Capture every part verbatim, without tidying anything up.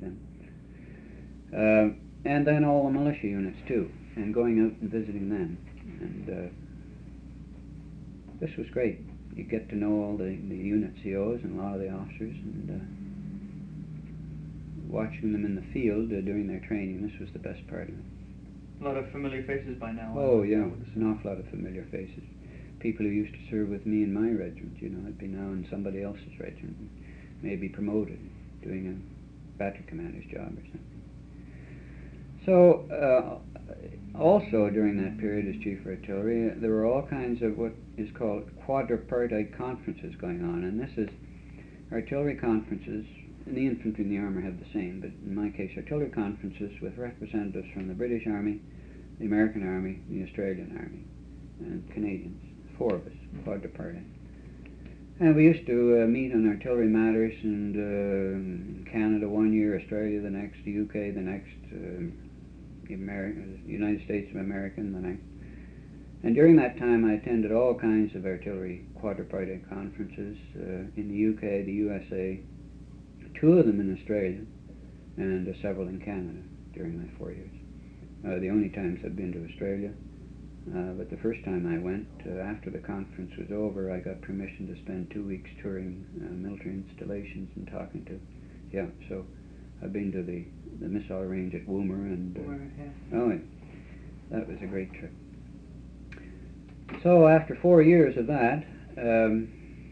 them. Uh, and then all the militia units too, and going out and visiting them. And uh, this was great. You get to know all the, the unit C Os and a lot of the officers, and uh, watching them in the field uh, during their training, this was the best part of it. A lot of familiar faces by now. Oh yeah, an awful lot of familiar faces. People who used to serve with me in my regiment, you know, I'd be now in somebody else's regiment, maybe promoted, doing a battery commander's job or something. So, uh, also during that period as Chief of Artillery, uh, there were all kinds of what is called quadripartite conferences going on, and this is artillery conferences, and the infantry and the armour have the same, but in my case artillery conferences with representatives from the British Army, the American Army, the Australian Army, and Canadians, four of us, quadripartite. And we used to uh, meet on artillery matters, and uh, Canada one year, Australia the next, the U K the next, uh, the Ameri- United States of America the next. And during that time I attended all kinds of artillery quadripartite conferences uh, in the U K, the U S A, two of them in Australia, and uh, several in Canada during my four years. Uh, the only times I've been to Australia. Uh, but the first time I went, uh, after the conference was over, I got permission to spend two weeks touring uh, military installations and talking to, yeah, so I've been to the, the missile range at Woomer, and, uh, Woomer, yeah. oh, yeah, that was a great trip. So after four years of that, um,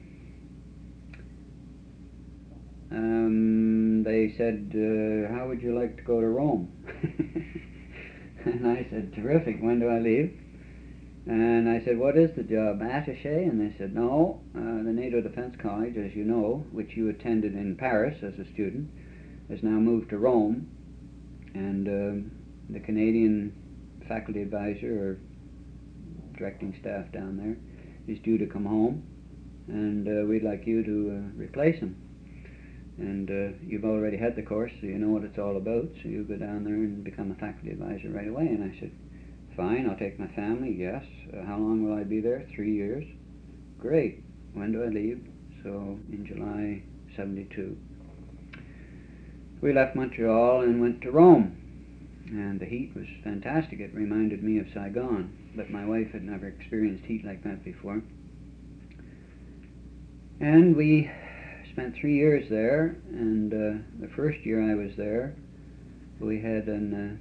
um, they said, uh, how would you like to go to Rome? And I said, terrific, when do I leave? And I said, what is the job, attaché? And they said, no, uh, the NATO Defense College, as you know, which you attended in Paris as a student, has now moved to Rome, and um, the Canadian faculty advisor or directing staff down there is due to come home, and uh, we'd like you to uh, replace him. And uh, you've already had the course, so you know what it's all about, so you go down there and become a faculty advisor right away. And I said, fine, I'll take my family, yes. Uh, how long will I be there? Three years. Great. When do I leave? So in July seventy-two. We left Montreal and went to Rome. And the heat was fantastic. It reminded me of Saigon, but my wife had never experienced heat like that before. And we spent three years there, and uh, the first year I was there, we had an, uh,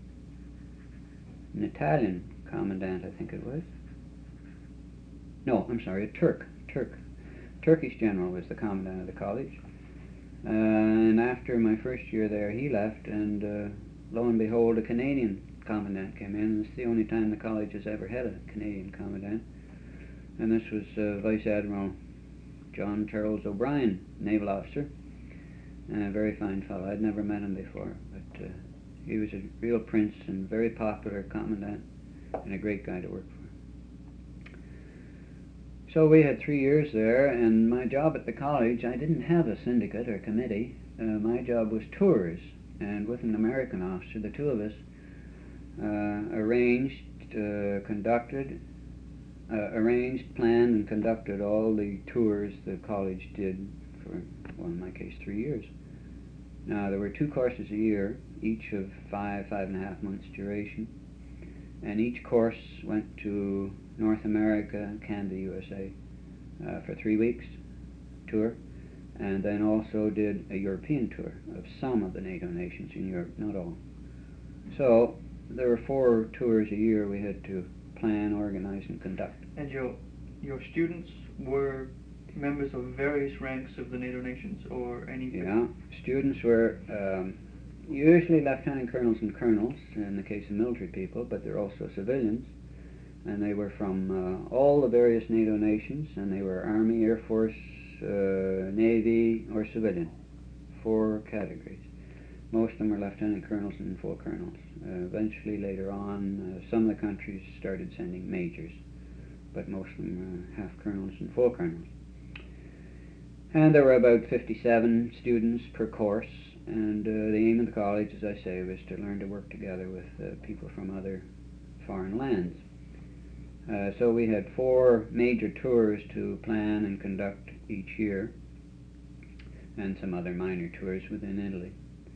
an Italian commandant, I think it was. No, I'm sorry, a Turk. Turk. Turkish general was the commandant of the college. Uh, and after my first year there, he left, and uh, lo and behold, a Canadian commandant came in, and it's the only time the college has ever had a Canadian commandant. And this was uh, Vice Admiral John Charles O'Brien, naval officer, and a very fine fellow. I'd never met him before, but uh, he was a real prince and very popular commandant, and a great guy to work for. So we had three years there, and my job at the college, I didn't have a syndicate or committee. Uh, my job was tours, and with an American officer, the two of us uh, arranged, uh, conducted, Uh, arranged, planned, and conducted all the tours the college did for, well, in my case, three years. Now, there were two courses a year, each of five, five and a half months duration, and each course went to North America, Canada, U S A uh, for three weeks tour, and then also did a European tour of some of the NATO nations in Europe, not all. So, there were four tours a year we had to plan, organize, and conduct. And your your students were members of various ranks of the NATO nations, or any? Yeah, students were um, usually lieutenant colonels and colonels in the case of military people, but they're also civilians, and they were from uh, all the various NATO nations, and they were Army, Air Force, uh, Navy, or civilian. Four categories. Most of them were lieutenant colonels and full colonels. Uh, eventually, later on, uh, some of the countries started sending majors, but most of them were half colonels and full colonels. And there were about fifty-seven students per course, and uh, the aim of the college, as I say, was to learn to work together with uh, people from other foreign lands. Uh, so we had four major tours to plan and conduct each year, and some other minor tours within Italy.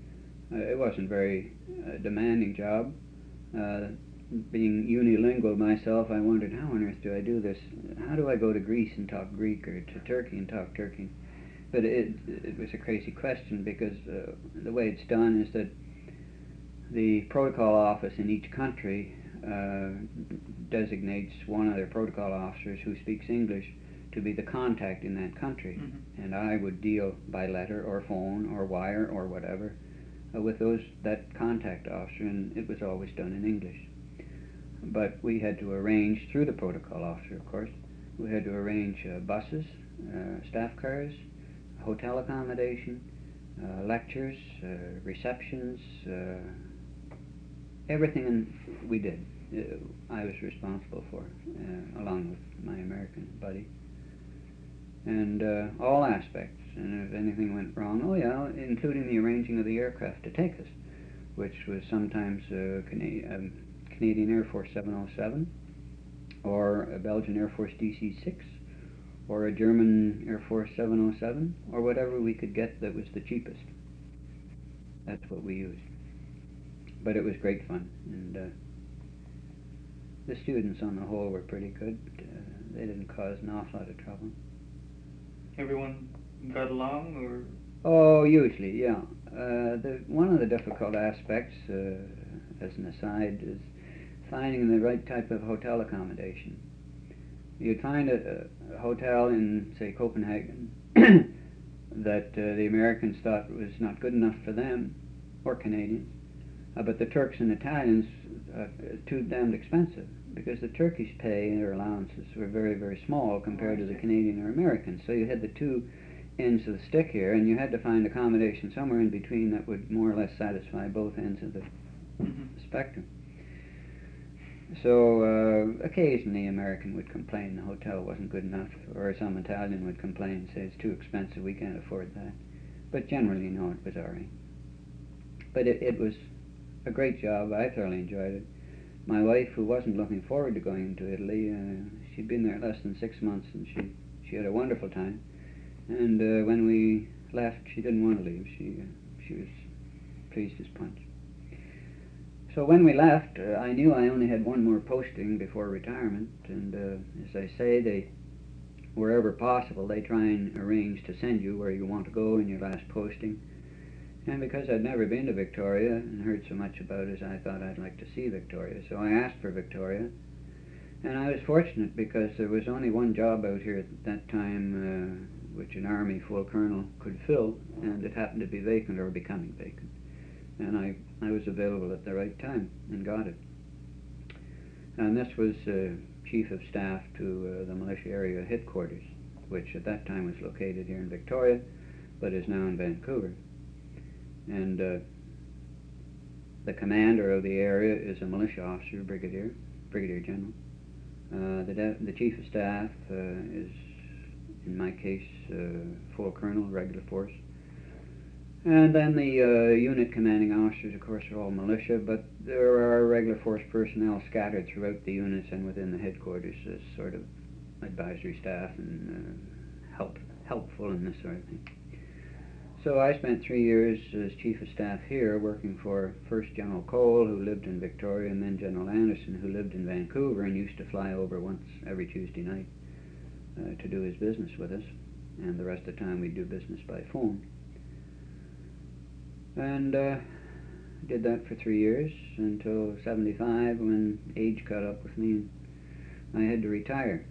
Uh, it wasn't very uh, demanding job. Uh, being unilingual myself, I wondered, how on earth do I do this? How do I go to Greece and talk Greek, or to Turkey and talk Turkey? But it, it was a crazy question, because uh, the way it's done is that the protocol office in each country uh, designates one of their protocol officers who speaks English to be the contact in that country. Mm-hmm. And I would deal by letter or phone or wire or whatever uh, with those that contact officer, and it was always done in English. But we had to arrange, through the protocol officer of course, we had to arrange uh, buses, uh, staff cars, hotel accommodation, uh, lectures, uh, receptions, uh, everything in, we did. Uh, I was responsible for, uh, along with my American buddy. And uh, all aspects, and if anything went wrong, oh yeah, including the arranging of the aircraft to take us, which was sometimes uh, Cana- um, Canadian Air Force seven oh seven, or a Belgian Air Force D C six, or a German Air Force seven oh seven, or whatever we could get that was the cheapest. That's what we used. But it was great fun, and uh, the students on the whole were pretty good. Uh, they didn't cause an awful lot of trouble. Everyone got along, or? Oh, usually, yeah. Uh, the, one of the difficult aspects, uh, as an aside, is finding the right type of hotel accommodation. You'd find a, a hotel in, say, Copenhagen that uh, the Americans thought was not good enough for them, or Canadians, uh, but the Turks and Italians uh, too damned expensive, because the Turkish pay, their allowances were very, very small compared to the Canadian or American. So you had the two ends of the stick here, and you had to find accommodation somewhere in between that would more or less satisfy both ends of the Mm-hmm. spectrum. So uh, occasionally American would complain the hotel wasn't good enough, or some Italian would complain and say it's too expensive, we can't afford that. But generally, no, it was all right. But it, it was a great job. I thoroughly enjoyed it. My wife, who wasn't looking forward to going to Italy, uh, she'd been there less than six months, and she she had a wonderful time. And uh, when we left, she didn't want to leave. She uh, she was pleased as punch. So when we left, uh, I knew I only had one more posting before retirement, and uh, as I say, they, wherever possible, they try and arrange to send you where you want to go in your last posting. And because I'd never been to Victoria and heard so much about it, I thought I'd like to see Victoria. So I asked for Victoria, and I was fortunate because there was only one job out here at that time uh, which an Army full colonel could fill, and it happened to be vacant or becoming vacant. And I, I was available at the right time and got it. And this was uh, Chief of Staff to uh, the Militia Area Headquarters, which at that time was located here in Victoria, but is now in Vancouver. And uh, the commander of the area is a militia officer, brigadier, brigadier general. Uh, the, de- the Chief of Staff uh, is, in my case, uh, full colonel, regular force. And then the uh, unit commanding officers, of course, are all militia, but there are regular force personnel scattered throughout the units and within the headquarters as sort of advisory staff and uh, help helpful and this sort of thing. So I spent three years as Chief of Staff here, working for first General Cole, who lived in Victoria, and then General Anderson, who lived in Vancouver and used to fly over once every Tuesday night uh, to do his business with us, and the rest of the time we'd do business by phone. And uh, did that for three years until seventy-five, when age caught up with me and I had to retire.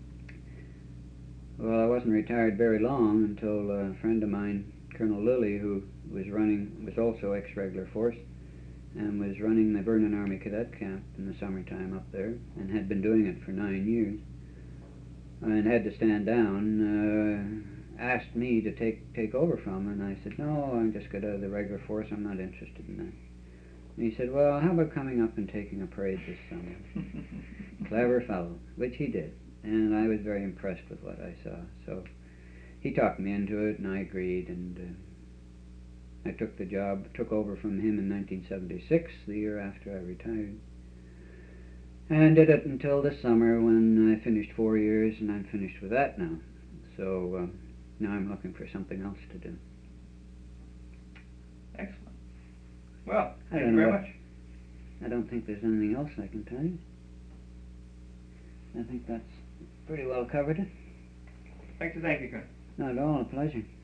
Well, I wasn't retired very long until a friend of mine, Colonel Lilly, who was running, was also ex-regular force, and was running the Vernon Army Cadet Camp in the summertime up there, and had been doing it for nine years, and had to stand down, uh, asked me to take take over from him, and I said, no, I just got out of the regular force, I'm not interested in that. And he said, well, how about coming up and taking a parade this summer? Clever fellow, which he did, and I was very impressed with what I saw. So he talked me into it, and I agreed, and uh, I took the job, took over from him in nineteen seventy-six, the year after I retired, and did it until this summer when I finished four years, and I'm finished with that now. So uh, now I'm looking for something else to do. Excellent. Well, I thank don't you know very what- much. I don't think there's anything else I can tell you. I think that's pretty well covered it. Thanks to thank you, Colonel. Not at all, a pleasure.